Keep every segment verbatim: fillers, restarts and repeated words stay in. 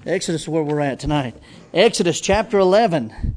Exodus is where we're at tonight. Exodus chapter eleven.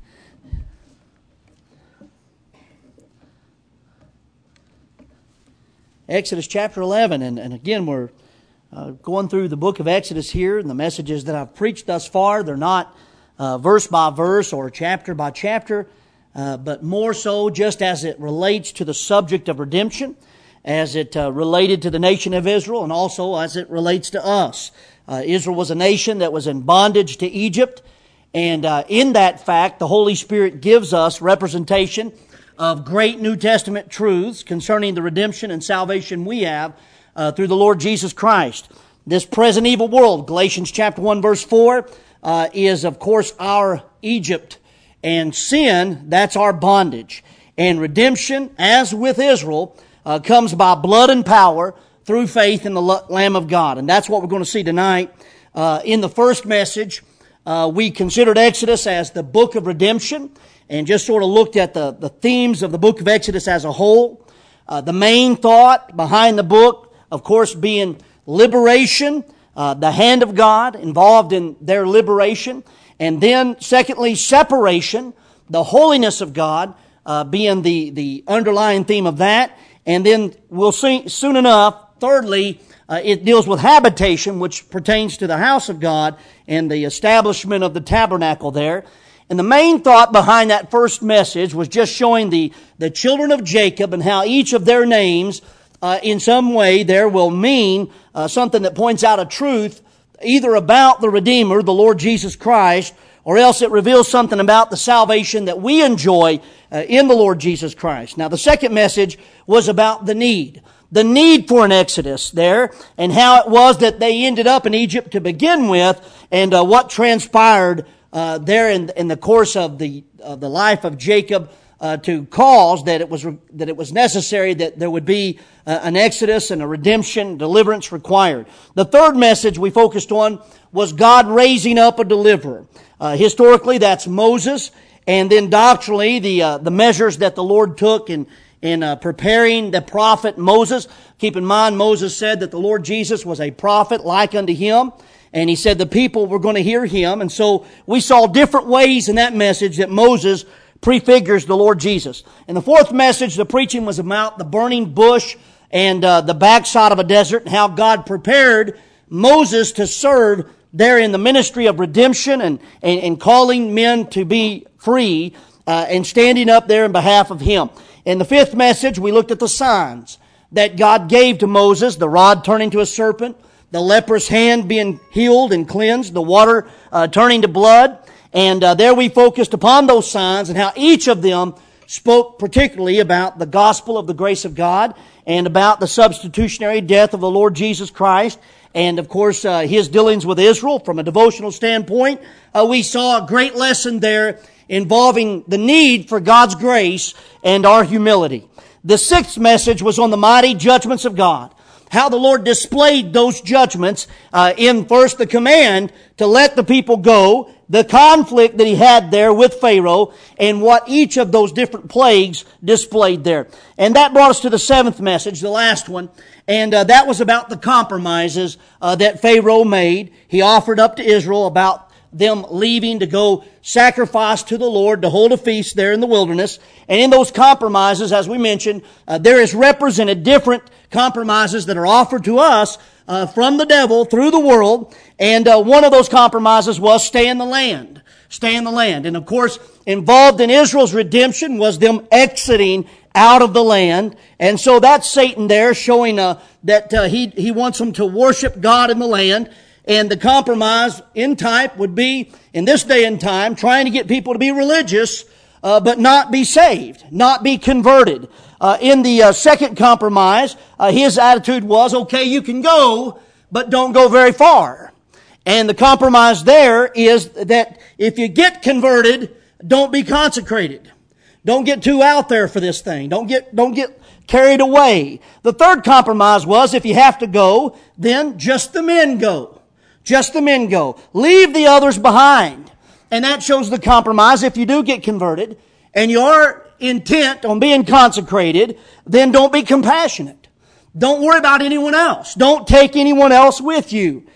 Exodus chapter eleven. And, and again, we're uh, going through the book of Exodus here. And the messages that I've preached thus far, they're not uh, verse by verse or chapter by chapter, uh, but more so just as it relates to the subject of redemption, as it uh, related to the nation of Israel, and also as it relates to us. Uh, Israel was a nation that was in bondage to Egypt, and uh, in that fact, the Holy Spirit gives us representation of great New Testament truths concerning the redemption and salvation we have uh, through the Lord Jesus Christ. This present evil world, Galatians chapter one verse four, uh, is of course our Egypt, and sin, that's our bondage. And redemption, as with Israel, uh, comes by blood and power through faith in the Lamb of God. And that's what we're going to see tonight. Uh, in the first message, uh, we considered Exodus as the book of redemption and just sort of looked at the, the themes of the book of Exodus as a whole. Uh, the main thought behind the book, of course, being liberation, uh, the hand of God involved in their liberation. And then, secondly, separation, the holiness of God, uh, being the, the underlying theme of that. And then we'll see soon enough, thirdly, uh, it deals with habitation, which pertains to the house of God and the establishment of the tabernacle there. And the main thought behind that first message was just showing the, the children of Jacob and how each of their names, uh, in some way there will mean uh, something that points out a truth either about the Redeemer, the Lord Jesus Christ, or else it reveals something about the salvation that we enjoy uh, in the Lord Jesus Christ. Now, the second message was about the need. The need for an exodus there, and how it was that they ended up in Egypt to begin with, and uh, what transpired uh, there in, in the course of the of the life of Jacob uh, to cause that it was that it was necessary that there would be uh, an exodus and a redemption, deliverance required. The third message we focused on was God raising up a deliverer. Uh, historically, that's Moses, and then doctrinally, the uh, the measures that the Lord took in in uh, preparing the prophet Moses. Keep in mind, Moses said that the Lord Jesus was a prophet like unto him, and he said the people were going to hear him. And so we saw different ways in that message that Moses prefigures the Lord Jesus. In the fourth message, the preaching was about the burning bush and uh, the backside of a desert, and how God prepared Moses to serve there in the ministry of redemption and, and, and calling men to be free uh, and standing up there in behalf of him. In the fifth message, we looked at the signs that God gave to Moses, the rod turning to a serpent, the leprous hand being healed and cleansed, the water uh, turning to blood. And uh, there we focused upon those signs and how each of them spoke particularly about the gospel of the grace of God and about the substitutionary death of the Lord Jesus Christ. And, of course, uh, his dealings with Israel from a devotional standpoint. Uh, we saw a great lesson there involving the need for God's grace and our humility. The sixth message was on the mighty judgments of God. How the Lord displayed those judgments uh, in first the command to let the people go, the conflict that he had there with Pharaoh, and what each of those different plagues displayed there. And that brought us to the seventh message, the last one. And uh, that was about the compromises uh, that Pharaoh made. He offered up to Israel about them leaving to go sacrifice to the Lord, to hold a feast there in the wilderness. And in those compromises, as we mentioned, uh, there is represented different compromises that are offered to us uh, from the devil through the world. And uh, one of those compromises was stay in the land. Stay in the land. And of course, involved in Israel's redemption was them exiting out of the land. And so that's Satan there showing uh, that uh, he, he wants them to worship God in the land. And the compromise in type would be, in this day and time, trying to get people to be religious, uh, but not be saved, not be converted. Uh, in the uh, second compromise, uh, his attitude was, okay, you can go, but don't go very far. And the compromise there is that if you get converted, don't be consecrated. Don't get too out there for this thing. Don't get, don't get carried away. The third compromise was, if you have to go, then just the men go. Just the men go. Leave the others behind. And that shows the compromise. If you do get converted and you are intent on being consecrated, then don't be compassionate. Don't worry about anyone else. Don't take anyone else with you.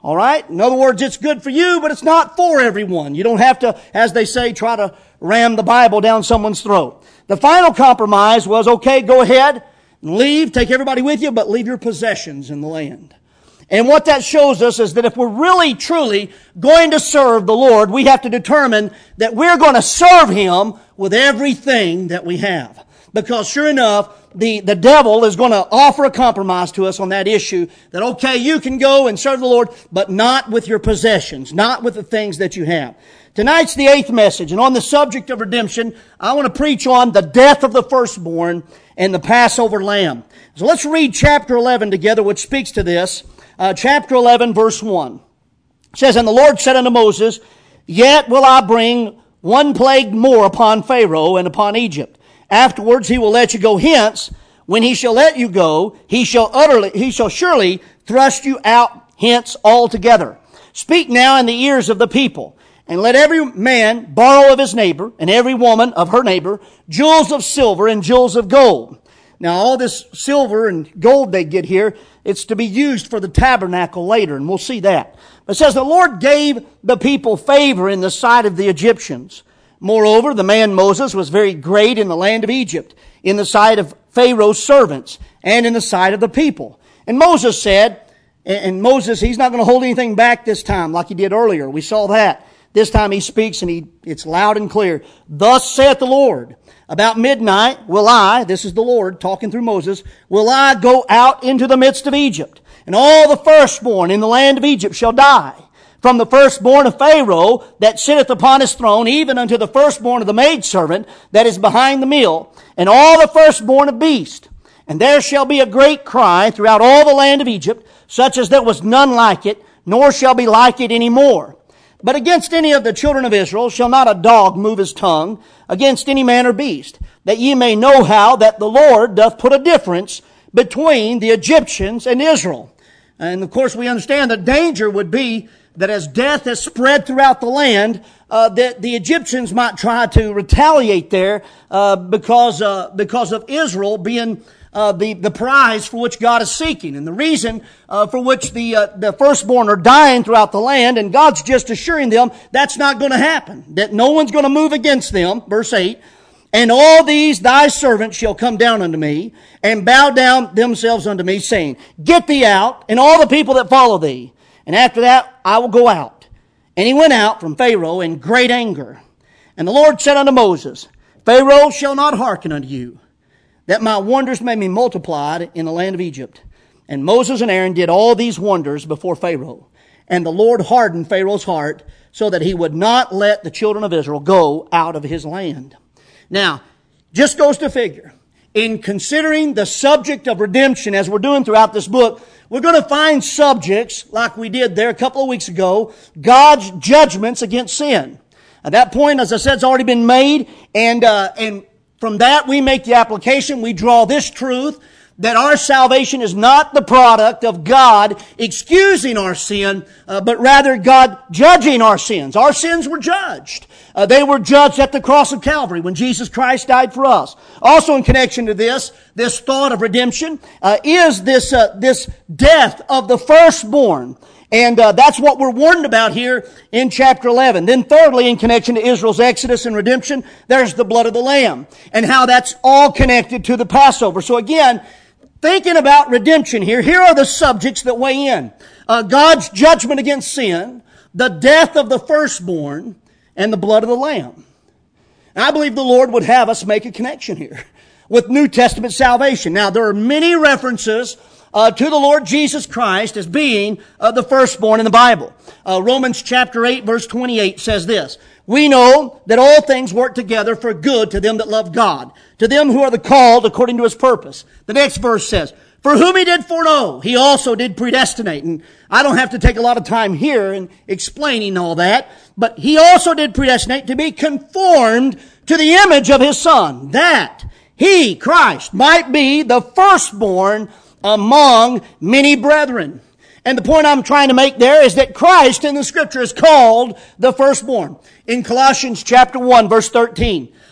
All right? In other words, it's good for you, but it's not for everyone. You don't have to, as they say, try to ram the Bible down someone's throat. The final compromise was, okay, go ahead and leave, take everybody with you, but leave your possessions in the land. And what that shows us is that if we're really, truly going to serve the Lord, we have to determine that we're going to serve Him with everything that we have. Because sure enough, the, the devil is going to offer a compromise to us on that issue that, okay, you can go and serve the Lord, but not with your possessions, not with the things that you have. Tonight's the eighth message, and on the subject of redemption, I want to preach on the death of the firstborn and the Passover lamb. So let's read chapter eleven together, which speaks to this. Uh, chapter eleven, verse one. It says, And the Lord said unto Moses, Yet will I bring one plague more upon Pharaoh and upon Egypt. Afterwards he will let you go hence. When he shall let you go, he shall utterly, he shall surely thrust you out hence altogether. Speak now in the ears of the people, and let every man borrow of his neighbor, and every woman of her neighbor, jewels of silver and jewels of gold. Now all this silver and gold they get here, it's to be used for the tabernacle later, and we'll see that. But it says, the Lord gave the people favor in the sight of the Egyptians. Moreover, the man Moses was very great in the land of Egypt, in the sight of Pharaoh's servants, and in the sight of the people. And Moses said, and Moses, he's not going to hold anything back this time like he did earlier. We saw that. This time he speaks and he, it's loud and clear. Thus saith the Lord, about midnight will I, this is the Lord talking through Moses, will I go out into the midst of Egypt, and all the firstborn in the land of Egypt shall die. From the firstborn of Pharaoh that sitteth upon his throne, even unto the firstborn of the maidservant that is behind the mill, and all the firstborn of beast. And there shall be a great cry throughout all the land of Egypt, such as there was none like it, nor shall be like it any more. But against any of the children of Israel shall not a dog move his tongue, against any man or beast, that ye may know how that the Lord doth put a difference between the Egyptians and Israel. And of course we understand the danger would be that as death has spread throughout the land, uh, that the Egyptians might try to retaliate there uh, because uh, because of Israel being uh, the the prize for which God is seeking, and the reason uh, for which the uh, the firstborn are dying throughout the land. And God's just assuring them that's not going to happen, that no one's going to move against them. Verse eight. And all these thy servants shall come down unto me, and bow down themselves unto me, saying, Get thee out, and all the people that follow thee. And after that I will go out. And he went out from Pharaoh in great anger. And the Lord said unto Moses, Pharaoh shall not hearken unto you, that my wonders may be multiplied in the land of Egypt. And Moses and Aaron did all these wonders before Pharaoh. And the Lord hardened Pharaoh's heart, so that he would not let the children of Israel go out of his land. Now, just goes to figure, in considering the subject of redemption as we're doing throughout this book, we're going to find subjects, like we did there a couple of weeks ago, God's judgments against sin. At that point, as I said, it's already been made, and uh, and from that we make the application. We draw this truth, that our salvation is not the product of God excusing our sin, uh, but rather God judging our sins. Our sins were judged. Uh, they were judged at the cross of Calvary when Jesus Christ died for us. Also in connection to this, this thought of redemption, uh, is this, uh, this death of the firstborn. And uh, that's what we're warned about here in chapter eleven. Then thirdly, in connection to Israel's exodus and redemption, there's the blood of the Lamb, and how that's all connected to the Passover. So again, thinking about redemption here, here are the subjects that weigh in. Uh, God's judgment against sin, the death of the firstborn, and the blood of the Lamb. And I believe the Lord would have us make a connection here with New Testament salvation. Now, there are many references uh, to the Lord Jesus Christ as being uh, the firstborn in the Bible. Uh, Romans chapter eight, verse twenty-eight says this, We know that all things work together for good to them that love God, to them who are the called according to His purpose. The next verse says, For whom He did foreknow, He also did predestinate. And I don't have to take a lot of time here in explaining all that, but He also did predestinate to be conformed to the image of His Son, that He, Christ, might be the firstborn among many brethren. And the point I'm trying to make there is that Christ in the Scripture is called the firstborn. In Colossians chapter one, verse thirteen,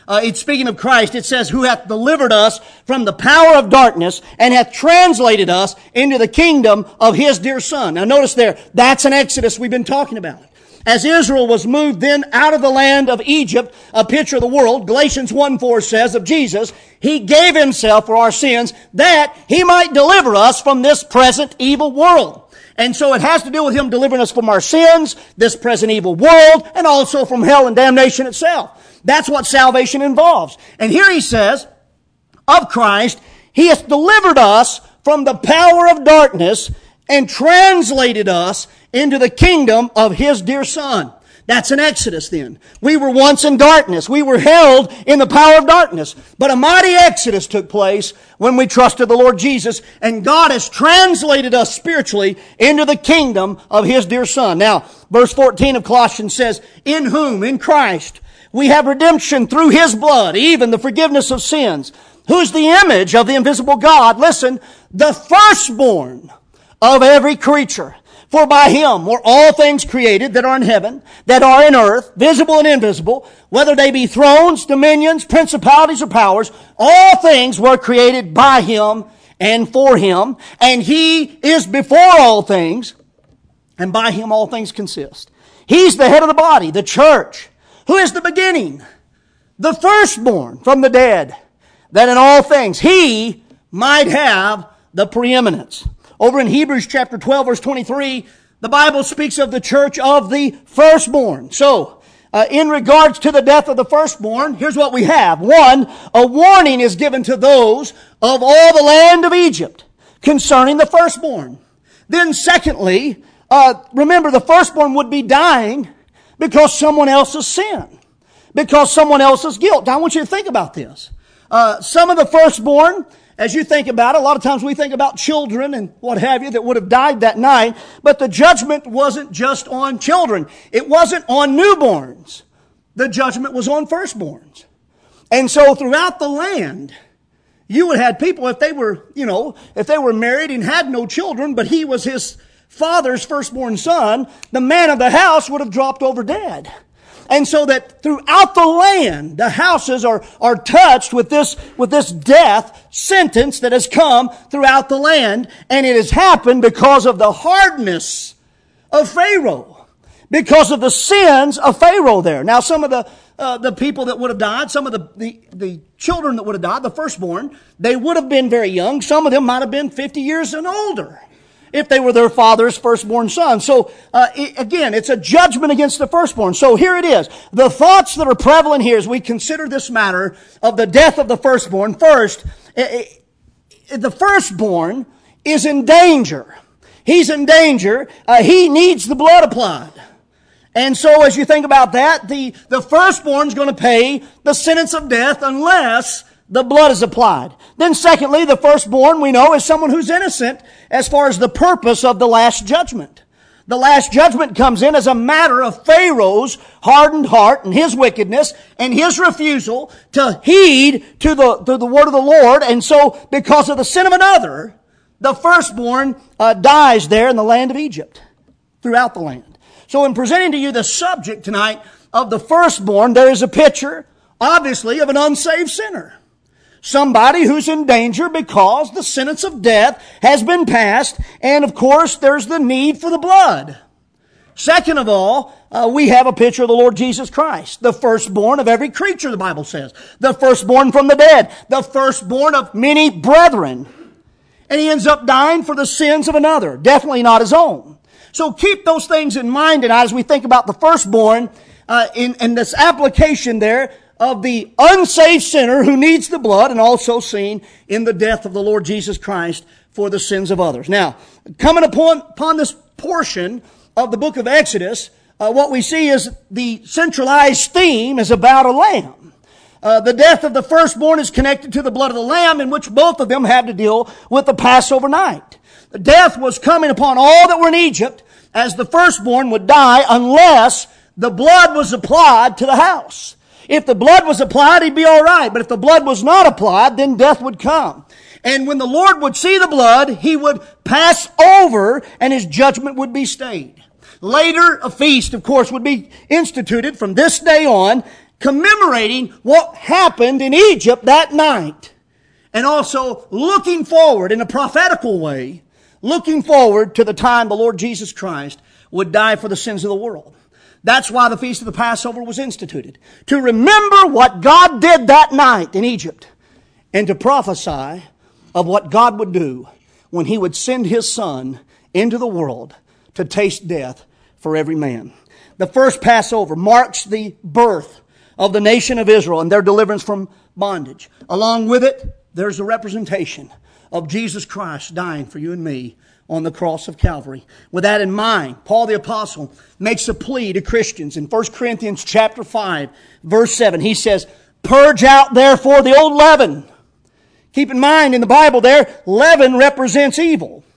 Uh, it's speaking of Christ. It says, who hath delivered us from the power of darkness and hath translated us into the kingdom of His dear Son. Now notice there, that's an Exodus we've been talking about. As Israel was moved then out of the land of Egypt, a picture of the world, Galatians one four says of Jesus, He gave Himself for our sins that He might deliver us from this present evil world. And so it has to do with Him delivering us from our sins, this present evil world, and also from hell and damnation itself. That's what salvation involves. And here He says, of Christ, He hath delivered us from the power of darkness and translated us into the kingdom of His dear Son. That's an Exodus then. We were once in darkness. We were held in the power of darkness. But a mighty Exodus took place when we trusted the Lord Jesus, and God has translated us spiritually into the kingdom of His dear Son. Now, verse fourteen of Colossians says, in whom, in Christ, we have redemption through His blood, even the forgiveness of sins, who is the image of the invisible God. Listen, the firstborn of every creature. For by Him were all things created that are in heaven, that are in earth, visible and invisible, whether they be thrones, dominions, principalities, or powers. All things were created by Him and for Him. And He is before all things, and by Him all things consist. He's the head of the body, the church, who is the beginning, the firstborn from the dead, that in all things He might have the preeminence. Over in Hebrews chapter twelve, verse twenty-three, the Bible speaks of the church of the firstborn. So, uh, in regards to the death of the firstborn, here's what we have. One, a warning is given to those of all the land of Egypt concerning the firstborn. Then secondly, uh, remember the firstborn would be dying because someone else's sin, because someone else's guilt. Now I want you to think about this. Uh, some of the firstborn, as you think about it, a lot of times we think about children and what have you that would have died that night, but the judgment wasn't just on children. It wasn't on newborns. The judgment was on firstborns. And so throughout the land, you would have had people, if they were, you know, if they were married and had no children, but he was his father's firstborn son, the man of the house would have dropped over dead. And so that throughout the land, the houses are, are touched with this, with this death sentence that has come throughout the land. And it has happened because of the hardness of Pharaoh. Because of the sins of Pharaoh there. Now some of the, uh, the people that would have died, some of the, the, the children that would have died, the firstborn, they would have been very young. Some of them might have been fifty years and older, if they were their father's firstborn son. So, uh, it, again, it's a judgment against the firstborn. So here it is. The thoughts that are prevalent here as we consider this matter of the death of the firstborn. First, it, it, the firstborn is in danger. He's in danger. Uh, he needs the blood applied. And so as you think about that, the, the firstborn is going to pay the sentence of death unless the blood is applied. Then secondly, the firstborn, we know, is someone who's innocent as far as the purpose of the last judgment. The last judgment comes in as a matter of Pharaoh's hardened heart and his wickedness and his refusal to heed to the, to the word of the Lord. And so because of the sin of another, the firstborn uh, dies there in the land of Egypt, throughout the land. So in presenting to you the subject tonight of the firstborn, there is a picture, obviously, of an unsaved sinner. Somebody who's in danger because the sentence of death has been passed. And of course, there's the need for the blood. Second of all, uh, we have a picture of the Lord Jesus Christ, the firstborn of every creature, the Bible says. The firstborn from the dead. The firstborn of many brethren. And he ends up dying for the sins of another. Definitely not his own. So keep those things in mind tonight as we think about the firstborn uh, in, in this application there of the unsaved sinner who needs the blood, and also seen in the death of the Lord Jesus Christ for the sins of others. Now, coming upon, upon this portion of the book of Exodus, uh, what we see is the centralized theme is about a lamb. Uh, the death of the firstborn is connected to the blood of the lamb, in which both of them have to deal with the Passover night. The death was coming upon all that were in Egypt, as the firstborn would die unless the blood was applied to the house. If the blood was applied, he'd be all right. But if the blood was not applied, then death would come. And when the Lord would see the blood, he would pass over and his judgment would be stayed. Later, a feast, of course, would be instituted from this day on commemorating what happened in Egypt that night. And also looking forward in a prophetical way, looking forward to the time the Lord Jesus Christ would die for the sins of the world. That's why the Feast of the Passover was instituted. To remember what God did that night in Egypt, and to prophesy of what God would do when He would send His Son into the world to taste death for every man. The first Passover marks the birth of the nation of Israel and their deliverance from bondage. Along with it, there's a representation of Jesus Christ dying for you and me on the cross of Calvary. With that in mind, Paul the Apostle makes a plea to Christians in First Corinthians chapter five, verse seven. He says, "Purge out therefore the old leaven." Keep in mind, in the Bible there, leaven represents evil.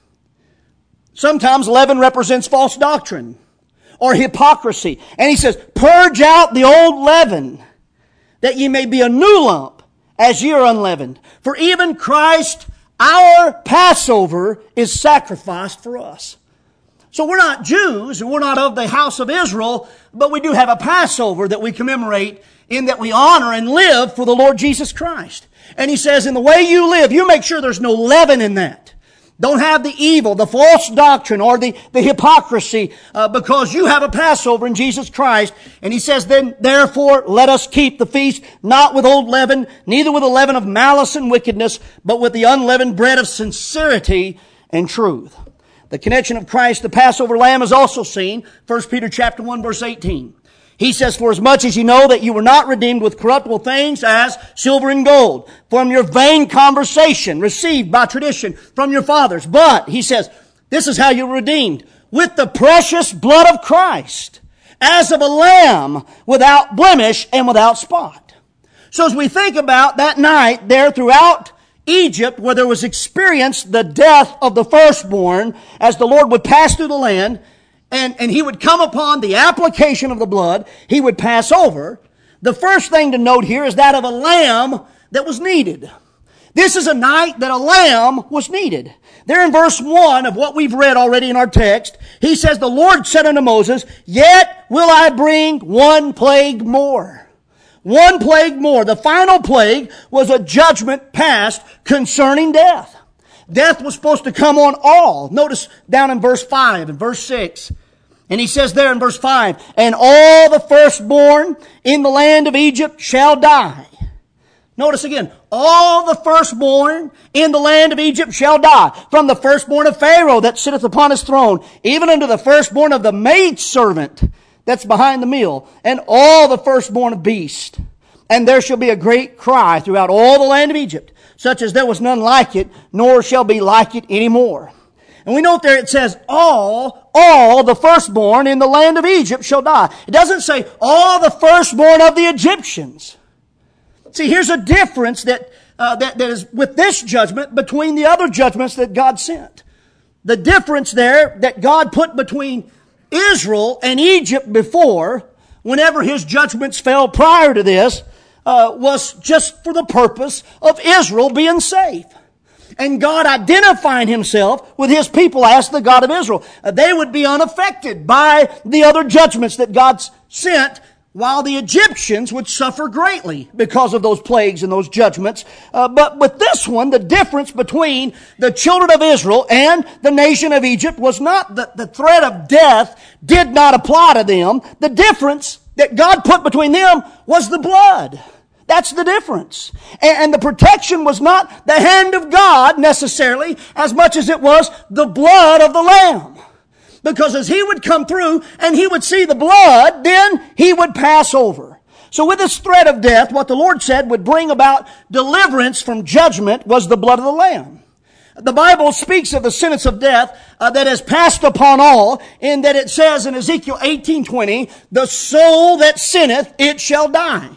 Sometimes leaven represents false doctrine or hypocrisy. And he says, "Purge out the old leaven, that ye may be a new lump, as ye are unleavened. For even Christ, our Passover, is sacrificed for us." So we're not Jews, and we're not of the house of Israel, but we do have a Passover that we commemorate, in that we honor and live for the Lord Jesus Christ. And he says, in the way you live, you make sure there's no leaven in that. Don't have the evil, the false doctrine, or the, the hypocrisy, uh, because you have a Passover in Jesus Christ. And he says, then, therefore, let us keep the feast, not with old leaven, neither with the leaven of malice and wickedness, but with the unleavened bread of sincerity and truth. The connection of Christ, the Passover lamb, is also seen, First Peter chapter one, verse eighteen. He says, "For as much as you know that you were not redeemed with corruptible things as silver and gold, from your vain conversation received by tradition from your fathers. But," he says, "this is how you were redeemed, with the precious blood of Christ, as of a lamb without blemish and without spot." So as we think about that night there throughout Egypt, where there was experienced the death of the firstborn, as the Lord would pass through the land, And, and He would come upon the application of the blood, He would pass over. The first thing to note here is that of a lamb that was needed. This is a night that a lamb was needed. There in verse one of what we've read already in our text, He says, "The Lord said unto Moses, Yet will I bring one plague more." One plague more. The final plague was a judgment passed concerning death. Death was supposed to come on all. Notice down in verse five and verse six. And he says there in verse five, "And all the firstborn in the land of Egypt shall die." Notice again, all the firstborn in the land of Egypt shall die. From the firstborn of Pharaoh that sitteth upon his throne, even unto the firstborn of the maidservant that's behind the mill, and all the firstborn of beast. And there shall be a great cry throughout all the land of Egypt, such as there was none like it, nor shall be like it any more. And we note there it says, all, all the firstborn in the land of Egypt shall die. It doesn't say all the firstborn of the Egyptians. See, here's a difference that, uh, that, that is with this judgment between the other judgments that God sent. The difference there that God put between Israel and Egypt before, whenever His judgments fell prior to this, Uh, was just for the purpose of Israel being safe. And God identifying Himself with His people as the God of Israel. Uh, they would be unaffected by the other judgments that God sent, while the Egyptians would suffer greatly because of those plagues and those judgments. Uh, but with this one, the difference between the children of Israel and the nation of Egypt was not that the threat of death did not apply to them. The difference that God put between them was the blood. That's the difference. And the protection was not the hand of God necessarily, as much as it was the blood of the Lamb. Because as He would come through and He would see the blood, then He would pass over. So with this threat of death, what the Lord said would bring about deliverance from judgment was the blood of the Lamb. The Bible speaks of the sentence of death uh, that has passed upon all, in that it says in Ezekiel eighteen twenty, "The soul that sinneth, it shall die."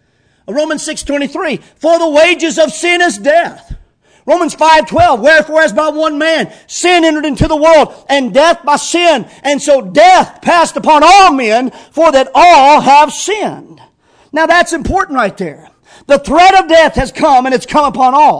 Romans six twenty-three, "For the wages of sin is death." Romans five twelve, "Wherefore as by one man sin entered into the world, and death by sin, and so death passed upon all men, for that all have sinned." Now that's important right there. The threat of death has come, and it's come upon all.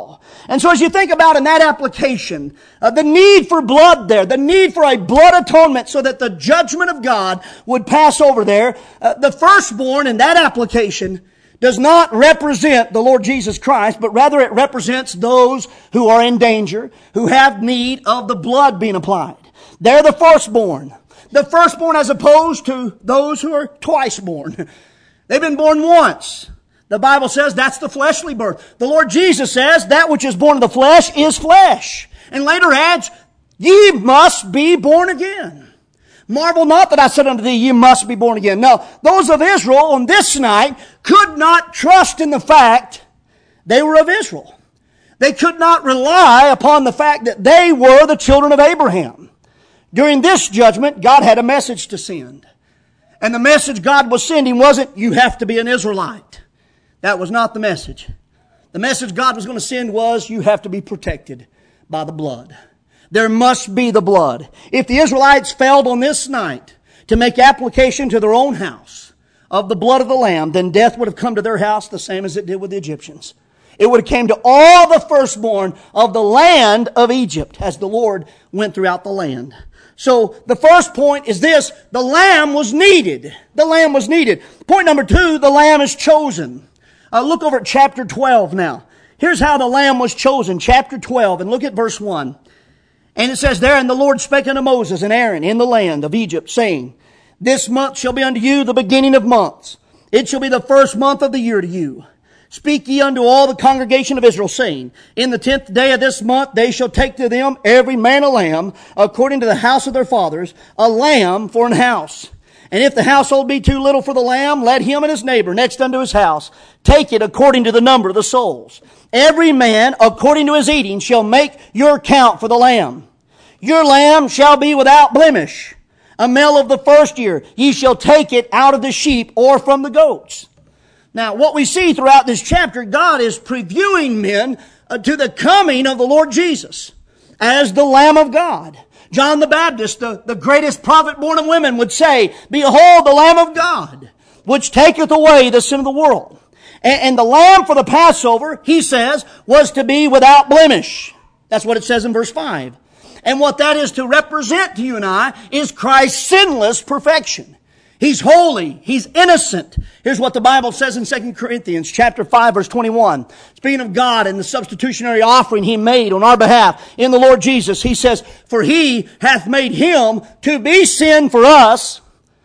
And so as you think about in that application, uh, the need for blood there, the need for a blood atonement so that the judgment of God would pass over there, uh, the firstborn in that application does not represent the Lord Jesus Christ, but rather it represents those who are in danger, who have need of the blood being applied. They're the firstborn. The firstborn as opposed to those who are twice born. They've been born once. The Bible says that's the fleshly birth. The Lord Jesus says that which is born of the flesh is flesh. And later adds, ye must be born again. Marvel not that I said unto thee, ye must be born again. No, those of Israel on this night could not trust in the fact they were of Israel. They could not rely upon the fact that they were the children of Abraham. During this judgment, God had a message to send. And the message God was sending wasn't, you have to be an Israelite. That was not the message. The message God was going to send was, you have to be protected by the blood. There must be the blood. If the Israelites failed on this night to make application to their own house of the blood of the Lamb, then death would have come to their house the same as it did with the Egyptians. It would have came to all the firstborn of the land of Egypt as the Lord went throughout the land. So the first point is this, the Lamb was needed. The Lamb was needed. Point number two, the Lamb is chosen. Uh, look over at chapter twelve now. Here's how the Lamb was chosen. Chapter twelve, and look at verse one. And it says there, and the Lord spake unto Moses and Aaron in the land of Egypt, saying, this month shall be unto you the beginning of months. It shall be the first month of the year to you. Speak ye unto all the congregation of Israel, saying, in the tenth day of this month they shall take to them every man a lamb, according to the house of their fathers, a lamb for an house. And if the household be too little for the lamb, let him and his neighbor next unto his house take it according to the number of the souls. Every man, according to his eating, shall make your count for the lamb. Your lamb shall be without blemish. A male of the first year, ye shall take it out of the sheep or from the goats. Now, what we see throughout this chapter, God is previewing men uh, to the coming of the Lord Jesus as the Lamb of God. John the Baptist, the, the greatest prophet born of women, would say, behold the Lamb of God, which taketh away the sin of the world. And, and the lamb for the Passover, he says, was to be without blemish. That's what it says in verse five. And what that is to represent to you and I is Christ's sinless perfection. He's holy. He's innocent. Here's what the Bible says in Second Corinthians chapter five, verse twenty-one. Speaking of God and the substitutionary offering He made on our behalf in the Lord Jesus, He says, for He hath made Him to be sin for us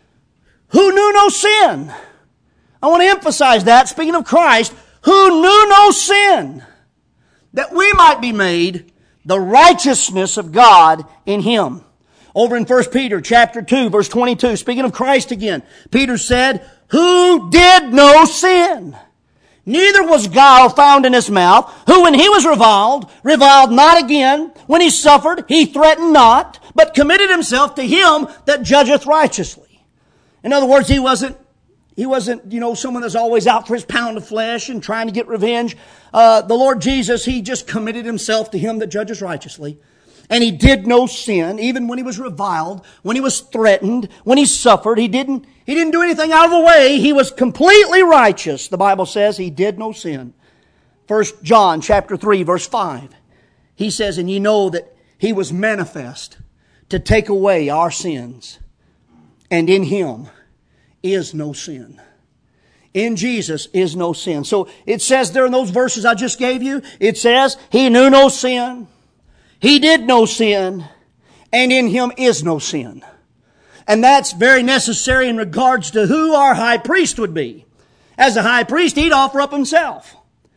who knew no sin. I want to emphasize that, speaking of Christ, who knew no sin, that we might be made the righteousness of God in Him. Over in First Peter chapter two, verse twenty-two, speaking of Christ again, Peter said, who did no sin, neither was guile found in his mouth, who when he was reviled, reviled not again. When he suffered, he threatened not, but committed himself to him that judgeth righteously. In other words, he wasn't, he wasn't, you know, someone that's always out for his pound of flesh and trying to get revenge. Uh, the Lord Jesus, He just committed Himself to Him that judges righteously. And He did no sin, even when He was reviled, when He was threatened, when He suffered. He didn't, He didn't do anything out of the way. He was completely righteous. The Bible says He did no sin. First John chapter three, verse five. He says, and ye know that He was manifest to take away our sins. And in Him is no sin. In Jesus is no sin. So it says there in those verses I just gave you, it says He knew no sin. He did no sin, and in Him is no sin. And that's very necessary in regards to who our high priest would be. As a high priest, He'd offer up Himself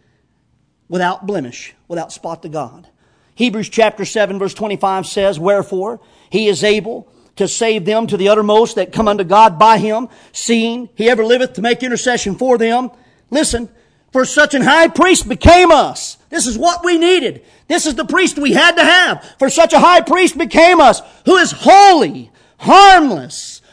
without blemish, without spot to God. Hebrews chapter seven, verse twenty-five says, wherefore He is able to save them to the uttermost that come unto God by Him, seeing He ever liveth to make intercession for them. Listen, for such an high priest became us. This is what we needed. This is the priest we had to have. For such a high priest became us, who is holy, harmless,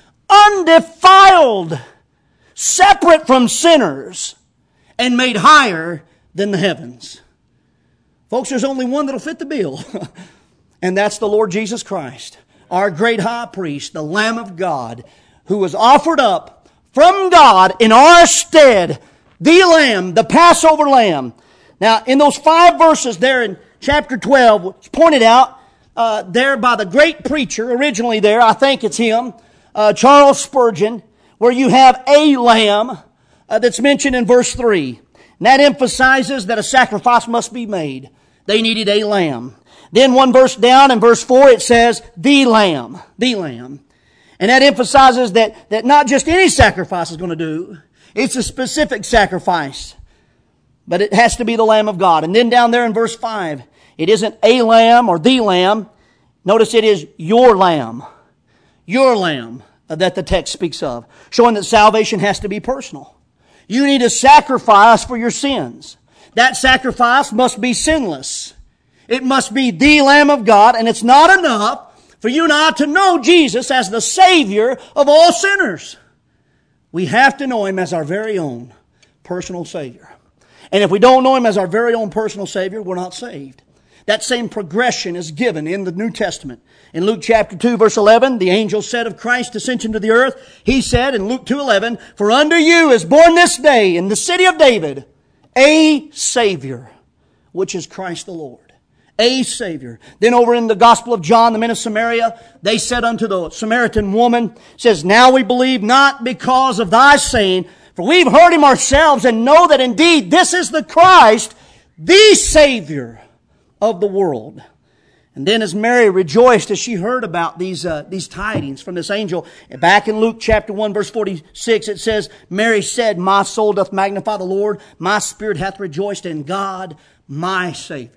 undefiled, separate from sinners, and made higher than the heavens. Folks, there's only one that'll fit the bill. And that's the Lord Jesus Christ, our great high priest, the Lamb of God, who was offered up from God in our stead, the Lamb, the Passover Lamb, Now, in those five verses there in chapter twelve, it's pointed out uh, there by the great preacher, originally there, I think it's him, uh, Charles Spurgeon, where you have a lamb uh, that's mentioned in verse three. And that emphasizes that a sacrifice must be made. They needed a lamb. Then one verse down in verse four it says, the lamb, the lamb. And that emphasizes that, that not just any sacrifice is going to do. It's a specific sacrifice. But it has to be the Lamb of God. And then down there in verse five, it isn't a lamb or the lamb. Notice it is your lamb. Your lamb that the text speaks of. Showing that salvation has to be personal. You need a sacrifice for your sins. That sacrifice must be sinless. It must be the Lamb of God, and it's not enough for you and I to know Jesus as the Savior of all sinners. We have to know Him as our very own personal Savior. And if we don't know Him as our very own personal Savior, we're not saved. That same progression is given in the New Testament. In Luke chapter two verse eleven, the angel said of Christ's ascension to the earth, He said in Luke two eleven, for unto you is born this day in the city of David a Savior, which is Christ the Lord. A Savior. Then over in the Gospel of John, the men of Samaria, they said unto the Samaritan woman, says, now we believe not because of thy saying, for we've heard Him ourselves and know that indeed this is the Christ, the Savior of the world. And then as Mary rejoiced as she heard about these uh, these tidings from this angel, back in Luke chapter one verse forty-six it says, Mary said, my soul doth magnify the Lord, my spirit hath rejoiced in God, my Savior.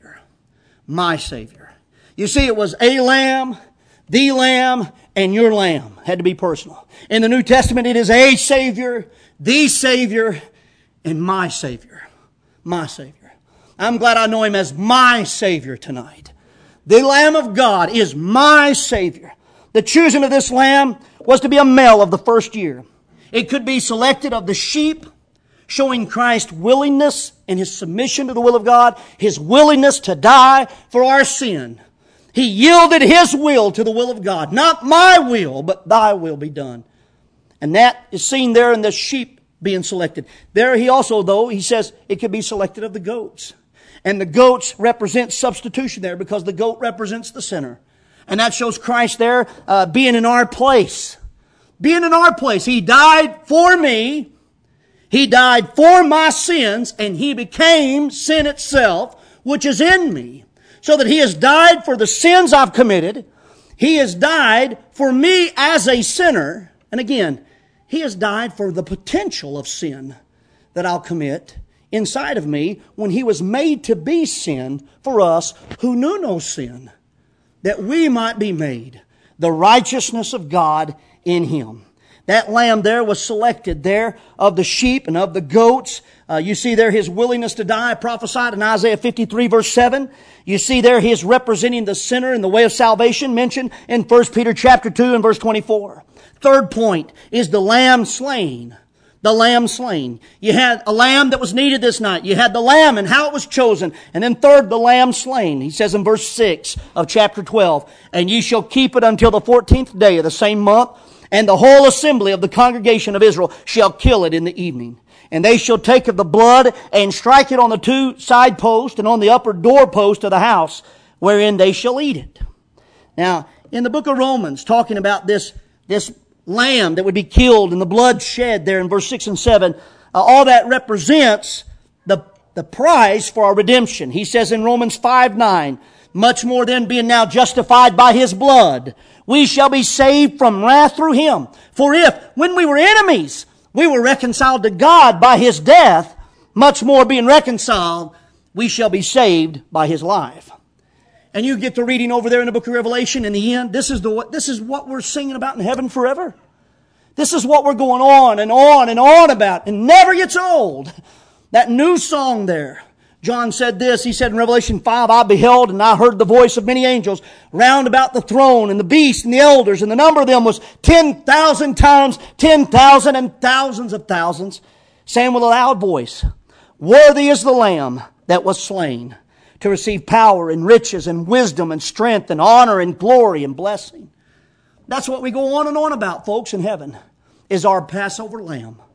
My Savior. You see, it was a lamb, the lamb, and your lamb. Had to be personal. In the New Testament, it is a Savior, the Savior, and my Savior. My Savior. I'm glad I know Him as my Savior tonight. The Lamb of God is my Savior. The choosing of this lamb was to be a male of the first year. It could be selected of the sheep, showing Christ's willingness and His submission to the will of God, His willingness to die for our sin. He yielded His will to the will of God. Not my will, but thy will be done. And that is seen there in the sheep being selected. There He also, though, He says it could be selected of the goats. And the goats represent substitution there because the goat represents the sinner. And that shows Christ there uh, being in our place. Being in our place. He died for me. He died for my sins, and He became sin itself, which is in me. So that He has died for the sins I've committed. He has died for me as a sinner. And again, He has died for the potential of sin that I'll commit inside of me when He was made to be sin for us who knew no sin, that we might be made the righteousness of God in Him. That lamb there was selected there of the sheep and of the goats. Uh, you see there His willingness to die prophesied in Isaiah fifty-three verse seven. You see there His representing the sinner in the way of salvation mentioned in First Peter chapter two and verse twenty-four. Third point is the lamb slain. The lamb slain. You had a lamb that was needed this night. You had the lamb and how it was chosen. And then third, the lamb slain. He says in verse six of chapter twelve, and ye shall keep it until the fourteenth day of the same month, and the whole assembly of the congregation of Israel shall kill it in the evening. And they shall take of the blood and strike it on the two side posts and on the upper doorpost of the house, wherein they shall eat it. Now, in the book of Romans, talking about this, this lamb that would be killed and the blood shed there in verse six and seven, uh, all that represents the, the price for our redemption. He says in Romans five nine, much more then being now justified by His blood, we shall be saved from wrath through Him. For if, when we were enemies, we were reconciled to God by His death, much more being reconciled, we shall be saved by His life. And you get to reading over there in the book of Revelation, in the end, this is the this is what we're singing about in heaven forever. This is what we're going on and on and on about. It never gets old. That new song there. John said this, he said in Revelation five, I beheld and I heard the voice of many angels round about the throne and the beast and the elders, and the number of them was ten thousand times ten thousand and thousands of thousands, saying with a loud voice, worthy is the Lamb that was slain to receive power and riches and wisdom and strength and honor and glory and blessing. That's what we go on and on about, folks, in heaven, is our Passover Lamb.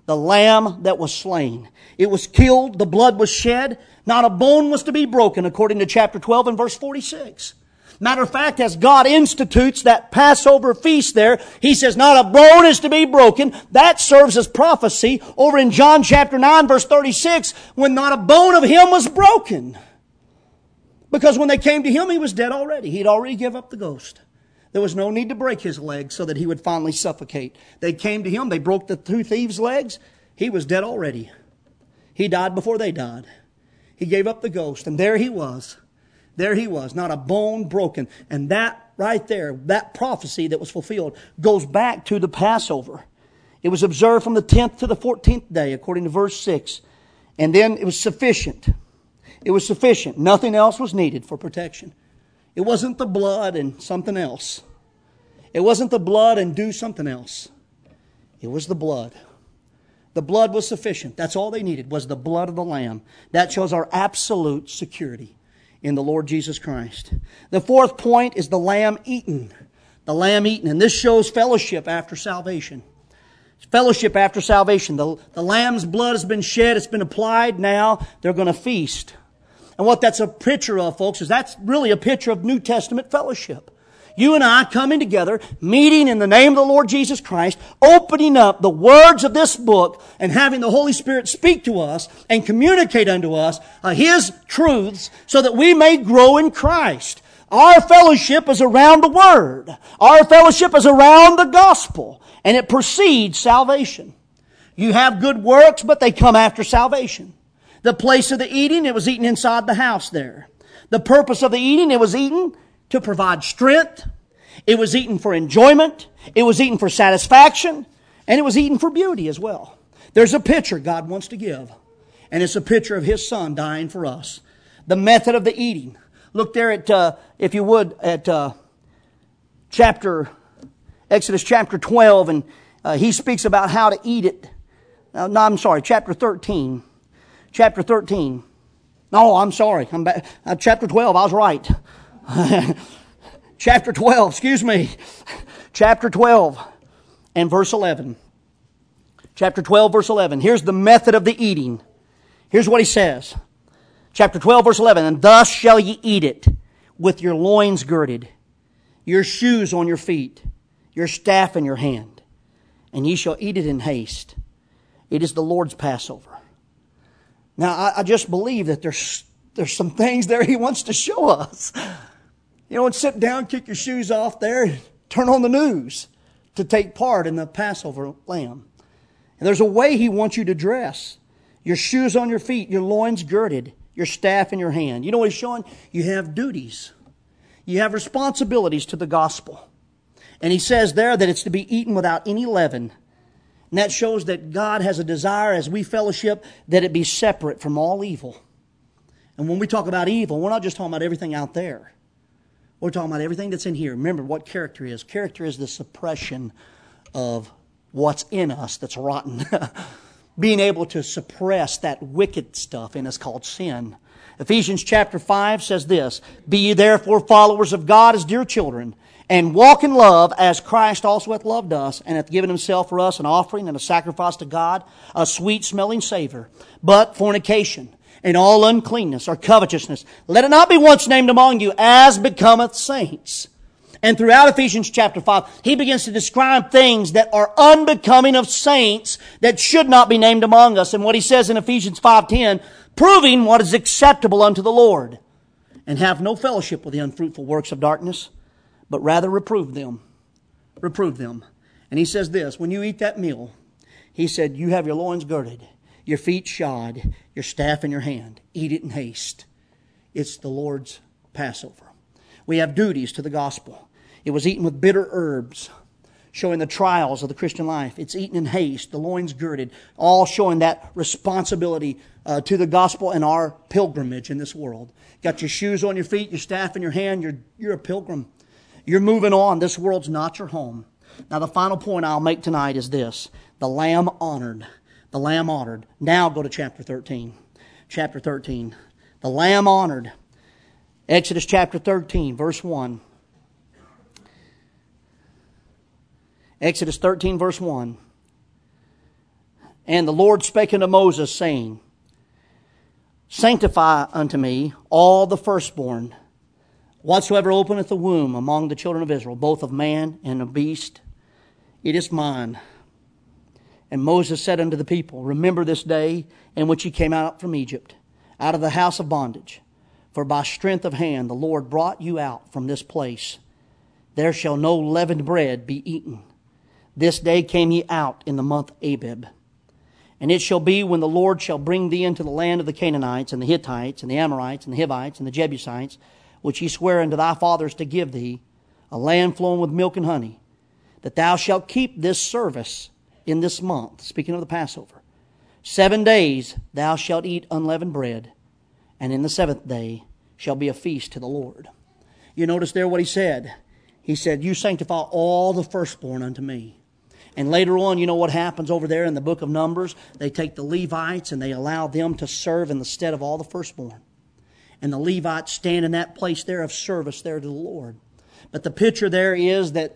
The lamb that was slain. It was killed, the blood was shed, not a bone was to be broken, according to chapter twelve and verse forty-six. Matter of fact, as God institutes that Passover feast there, He says not a bone is to be broken. That serves as prophecy over in John chapter nine verse thirty-six, when not a bone of Him was broken. Because when they came to Him, He was dead already. He'd already given up the ghost. There was no need to break His legs so that He would finally suffocate. They came to Him, they broke the two thieves' legs. He was dead already. He died before they died. He gave up the ghost, and there He was. There He was, not a bone broken. And that right there, that prophecy that was fulfilled, goes back to the Passover. It was observed from the tenth to the fourteenth day, according to verse six. And then it was sufficient. It was sufficient. Nothing else was needed for protection. It wasn't the blood and something else. It wasn't the blood and do something else. It was the blood. The blood was sufficient. That's all they needed, was the blood of the Lamb. That shows our absolute security in the Lord Jesus Christ. The fourth point is the Lamb eaten. The Lamb eaten. And this shows fellowship after salvation. Fellowship after salvation. The, the Lamb's blood has been shed. It's been applied. Now they're going to feast. And what that's a picture of, folks, is that's really a picture of New Testament fellowship. You and I coming together, meeting in the name of the Lord Jesus Christ, opening up the words of this book and having the Holy Spirit speak to us and communicate unto us uh, His truths so that we may grow in Christ. Our fellowship is around the Word. Our fellowship is around the gospel, and it precedes salvation. You have good works, but they come after salvation. The place of the eating, it was eaten inside the house there. The purpose of the eating, it was eaten to provide strength. It was eaten for enjoyment. It was eaten for satisfaction. And it was eaten for beauty as well. There's a picture God wants to give. And it's a picture of His Son dying for us. The method of the eating. Look there at, uh, if you would, at uh, chapter, Exodus chapter twelve. And uh, he speaks about how to eat it. Uh, no, I'm sorry, chapter thirteen. Chapter thirteen. No, I'm sorry. I'm back. Uh, chapter twelve, I was right. Chapter twelve, excuse me. Chapter twelve and verse eleven. Chapter twelve, verse eleven. Here's the method of the eating. Here's what he says. Chapter twelve, verse eleven. And thus shall ye eat it, with your loins girded, your shoes on your feet, your staff in your hand. And ye shall eat it in haste. It is the Lord's Passover. Now, I, I just believe that there's there's some things there He wants to show us. You know, and sit down, kick your shoes off there, and turn on the news to take part in the Passover lamb. And there's a way He wants you to dress. Your shoes on your feet, your loins girded, your staff in your hand. You know what He's showing? You have duties. You have responsibilities to the gospel. And He says there that it's to be eaten without any leaven. And that shows that God has a desire as we fellowship that it be separate from all evil. And when we talk about evil, we're not just talking about everything out there. We're talking about everything that's in here. Remember what character is. Character is the suppression of what's in us that's rotten. Being able to suppress that wicked stuff in us called sin. Ephesians chapter five says this, Be ye therefore followers of God as dear children, and walk in love as Christ also hath loved us, and hath given Himself for us an offering and a sacrifice to God, a sweet-smelling savor. But fornication and all uncleanness or covetousness, let it not be once named among you, as becometh saints. And throughout Ephesians chapter five, he begins to describe things that are unbecoming of saints that should not be named among us. And what he says in Ephesians five ten, proving what is acceptable unto the Lord, and have no fellowship with the unfruitful works of darkness, but rather reprove them. Reprove them. And he says this, when you eat that meal, he said, you have your loins girded, your feet shod, your staff in your hand. Eat it in haste. It's the Lord's Passover. We have duties to the gospel. It was eaten with bitter herbs, showing the trials of the Christian life. It's eaten in haste, the loins girded, all showing that responsibility uh, to the gospel and our pilgrimage in this world. Got your shoes on your feet, your staff in your hand, you're, you're a pilgrim. You're moving on. This world's not your home. Now the final point I'll make tonight is this. The Lamb honored. The Lamb honored. Now go to chapter thirteen. Chapter thirteen. The Lamb honored. Exodus chapter thirteen, verse one. Exodus thirteen, verse one. And the Lord spake unto Moses, saying, Sanctify unto me all the firstborn, whatsoever openeth the womb among the children of Israel, both of man and of beast, it is mine. And Moses said unto the people, Remember this day in which ye came out from Egypt, out of the house of bondage. For by strength of hand the Lord brought you out from this place. There shall no leavened bread be eaten. This day came ye out in the month Abib. And it shall be when the Lord shall bring thee into the land of the Canaanites, and the Hittites, and the Amorites, and the Hivites, and the Jebusites, which he sware unto thy fathers to give thee, a land flowing with milk and honey, that thou shalt keep this service in this month, speaking of the Passover. Seven days thou shalt eat unleavened bread, and in the seventh day shall be a feast to the Lord. You notice there what he said. He said, You sanctify all the firstborn unto me. And later on, you know what happens over there in the book of Numbers? They take the Levites and they allow them to serve in the stead of all the firstborn. And the Levites stand in that place there of service there to the Lord. But the picture there is that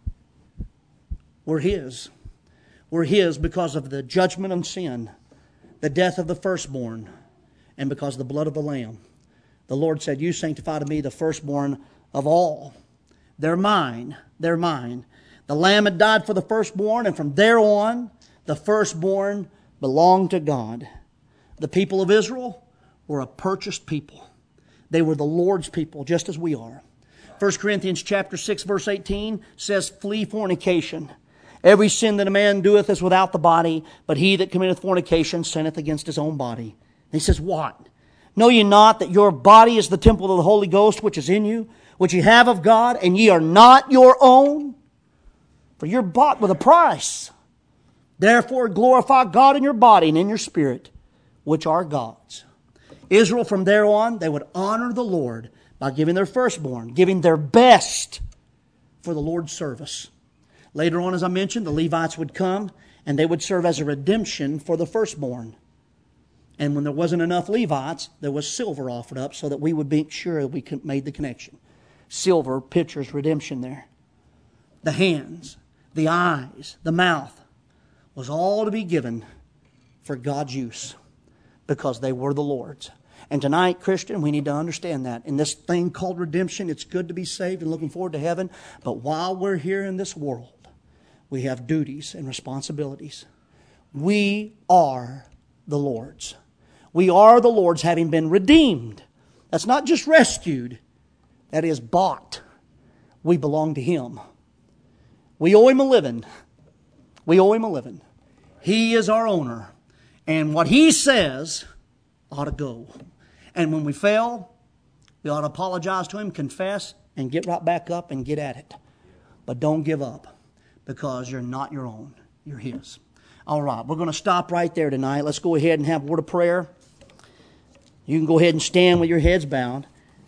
we're His. We're His because of the judgment on sin, the death of the firstborn, and because of the blood of the Lamb. The Lord said, You sanctify to me the firstborn of all. They're mine. They're mine. The Lamb had died for the firstborn, and from there on, the firstborn belonged to God. The people of Israel were a purchased people. They were the Lord's people, just as we are. First Corinthians chapter six, verse eighteen says, Flee fornication. Every sin that a man doeth is without the body, but he that committeth fornication sinneth against his own body. And he says, What? Know ye not that your body is the temple of the Holy Ghost, which is in you, which ye have of God, and ye are not your own? For you're bought with a price. Therefore glorify God in your body and in your spirit, which are God's. Israel, from there on, they would honor the Lord by giving their firstborn, giving their best for the Lord's service. Later on, as I mentioned, the Levites would come and they would serve as a redemption for the firstborn. And when there wasn't enough Levites, there was silver offered up so that we would be sure we made the connection. Silver pictures redemption there. The hands, the eyes, the mouth was all to be given for God's use because they were the Lord's. And tonight, Christian, we need to understand that. In this thing called redemption, it's good to be saved and looking forward to heaven. But while we're here in this world, we have duties and responsibilities. We are the Lord's. We are the Lord's, having been redeemed. That's not just rescued. That is bought. We belong to Him. We owe Him a living. We owe Him a living. He is our owner. And what He says ought to go. And when we fail, we ought to apologize to Him, confess, and get right back up and get at it. But don't give up, because you're not your own. You're His. All right, we're going to stop right there tonight. Let's go ahead and have a word of prayer. You can go ahead and stand with your heads bowed.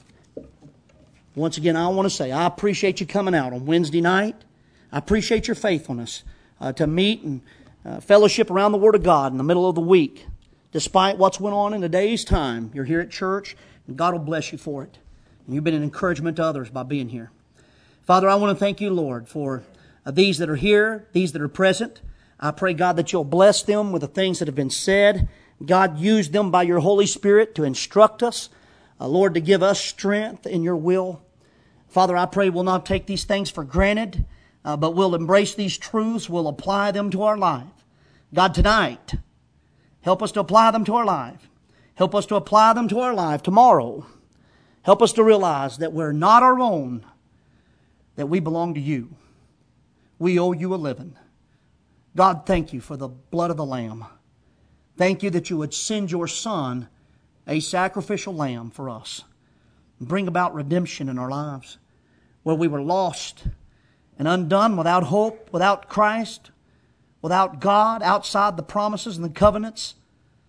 Once again, I want to say, I appreciate you coming out on Wednesday night. I appreciate your faithfulness uh, to meet and uh, fellowship around the Word of God in the middle of the week. Despite what's went on in a day's time, you're here at church, and God will bless you for it. And you've been an encouragement to others by being here. Father, I want to thank you, Lord, for uh, these that are here, these that are present. I pray, God, that you'll bless them with the things that have been said. God, use them by your Holy Spirit to instruct us. Uh, Lord, to give us strength in your will. Father, I pray we'll not take these things for granted, uh, but we'll embrace these truths. We'll apply them to our life. God, tonight, help us to apply them to our life. Help us to apply them to our life tomorrow. Help us to realize that we're not our own, that we belong to you. We owe you a living. God, thank you for the blood of the Lamb. Thank you that you would send your Son, a sacrificial lamb for us, and bring about redemption in our lives, where we were lost and undone, without hope, without Christ, without God, outside the promises and the covenants.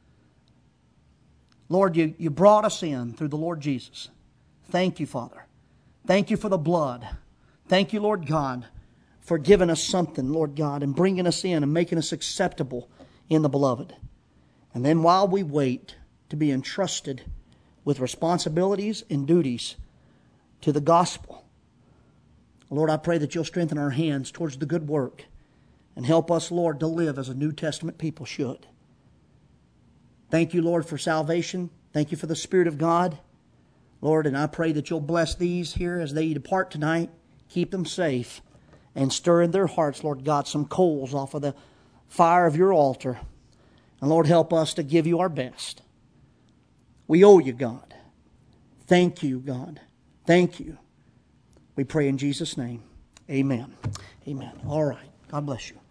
Lord, you, you brought us in through the Lord Jesus. Thank you, Father. Thank you for the blood. Thank you, Lord God, for giving us something, Lord God, and bringing us in and making us acceptable in the Beloved. And then while we wait to be entrusted with responsibilities and duties to the gospel, Lord, I pray that you'll strengthen our hands towards the good work. And help us, Lord, to live as a New Testament people should. Thank you, Lord, for salvation. Thank you for the Spirit of God. Lord, and I pray that you'll bless these here as they depart tonight. Keep them safe and stir in their hearts, Lord God, some coals off of the fire of your altar. And Lord, help us to give you our best. We owe you, God. Thank you, God. Thank you. We pray in Jesus' name. Amen. Amen. All right. God bless you.